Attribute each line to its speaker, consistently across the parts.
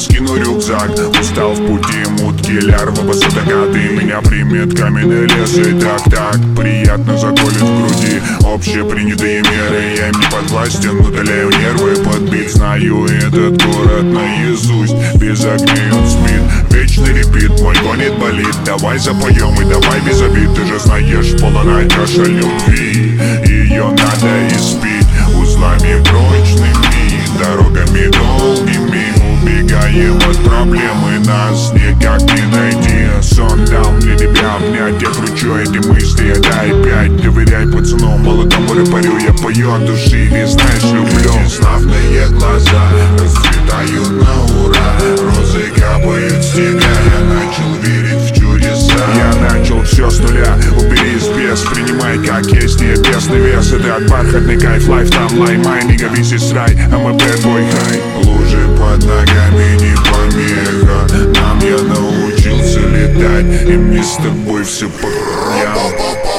Speaker 1: скину рюкзак. Устал в пути, мутки, лярвы, высотогады. Меня примет каменный лес и так приятно заколет в груди. Общепринятые меры, я им не подвластен, удаляю нервы под бит. Знаю этот город наизусть, без огней он спит. Вечный репит, мой гонит болит. Давай запоем и давай без обид. Ты же знаешь, полная чаша любви, ее надо испить узлами прочными, дорогами долгими. Убегаем от проблемы, нас никак не найти. Сон дал мне тебя обнять, я кручу эти мысли, дай пять. Доверяй пацану, молодому рэперю, я пою от души и знаешь, люблю. Эти славные глаза расцветают на ура, розы капают с тебя, я начал верить в чудеса. Я начал все с нуля, убери спец, принимай как есть, небесный вес. Это от бархатный кайф, лайф там, лаймай, нига висит рай, а мы bad boy high. Лужи под ногами не помеха, нам я научился летать, и мне с тобой все по хуям.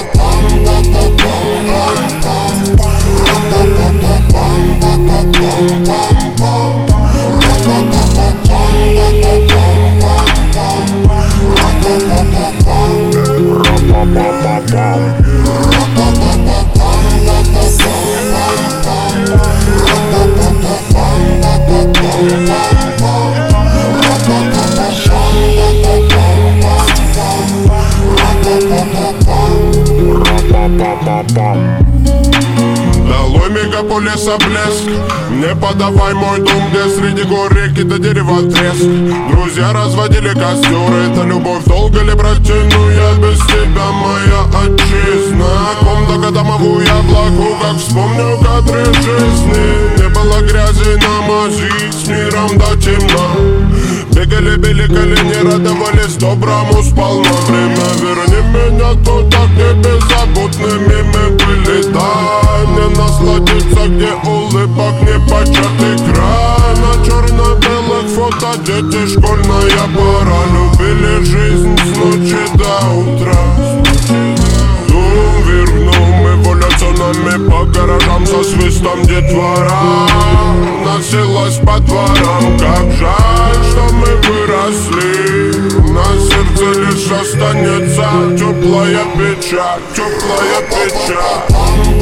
Speaker 2: Долой мегаполиса блеск, не подавай мой дом, где среди гор реки до дерева треск. Друзья разводили костер, это любовь, долго ли протяну я без тебя, моя отчизна. Комната домовую я благу, как вспомню кадры жизни. Не было грязи на мази, с миром до темна. Бегали, били колени, радовались доброму сполна. Время верни меня туда, где беззаботными мы были. Дай мне насладиться, где улыбок не початый край. На черно-белых фото дети, школьная пора. Любили жизнь с ночи до утра. Дум вверх, мы эволюционами по гаражам со свистом детвора носилась по дворам. Как жаль, что мы выросли, на сердце лишь останется теплая печаль, теплая печаль.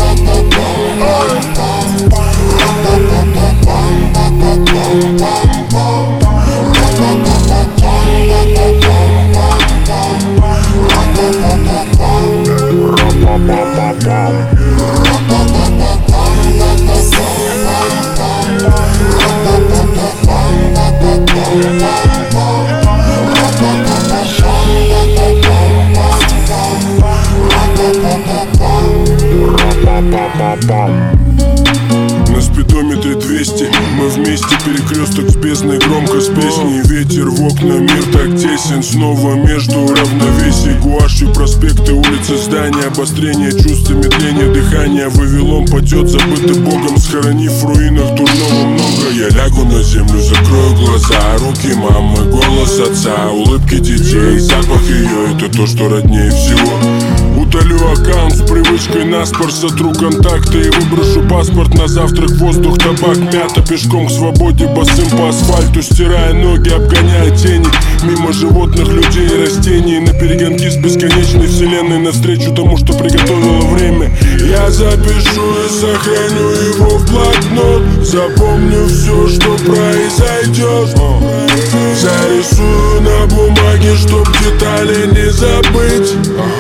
Speaker 3: На спидометре 200, мы вместе, перекресток с бездной, громко с песней. Ветер в окна, мир так тесен, снова между равновесий. Гуашью проспекты, улицы, здания, обострение чувств, медление дыхания. Вавилон падет, забытый Богом, схоронив в руинах дурного много. Я лягу на землю, закрою глаза, руки мамы, голос отца, улыбки детей, запах ее, это то, что роднее всего. Удалю аккаунт с привычкой наспор, сотру контакты и выброшу паспорт на завтрак. Воздух, табак, мята, пешком к свободе, босым по асфальту, стирая ноги, обгоняя тени. Мимо животных, людей и растений, на перегонки с бесконечной вселенной, навстречу тому, что приготовило время. Я запишу и сохраню его в блокнот, запомню все, что произойдет. Зарисую на бумаге, чтоб детали не забыть.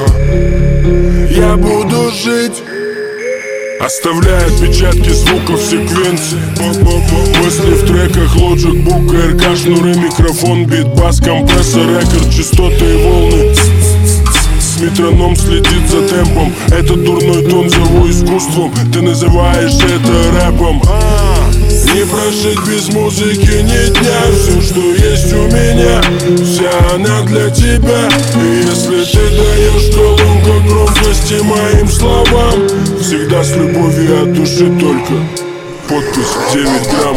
Speaker 3: Я буду жить, оставляя отпечатки звуков секвенции. Мысли в треках, Logic, Book, РК, шнуры, микрофон, бит, бас, компрессор, рекорд, частоты и волны. Метроном следит за темпом, этот дурной тон зову искусством. Ты называешь это рэпом. Не прожить без музыки ни дня. Все, что есть у меня, вся она для тебя. И если ты даешь колонку громкости моим словам, всегда с любовью от души только. Подпись 9 грамм.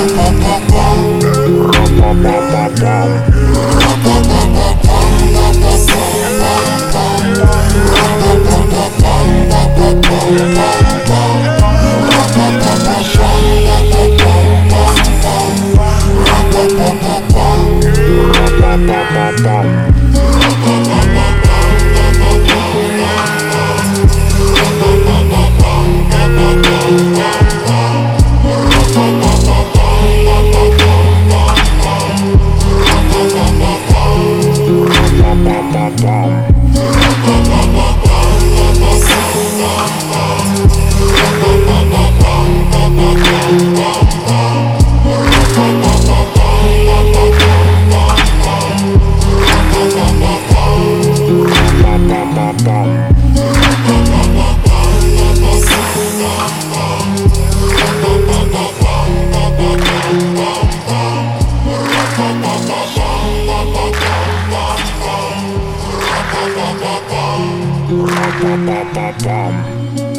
Speaker 4: Ra-pa-pa-pa-pam.
Speaker 1: Bum.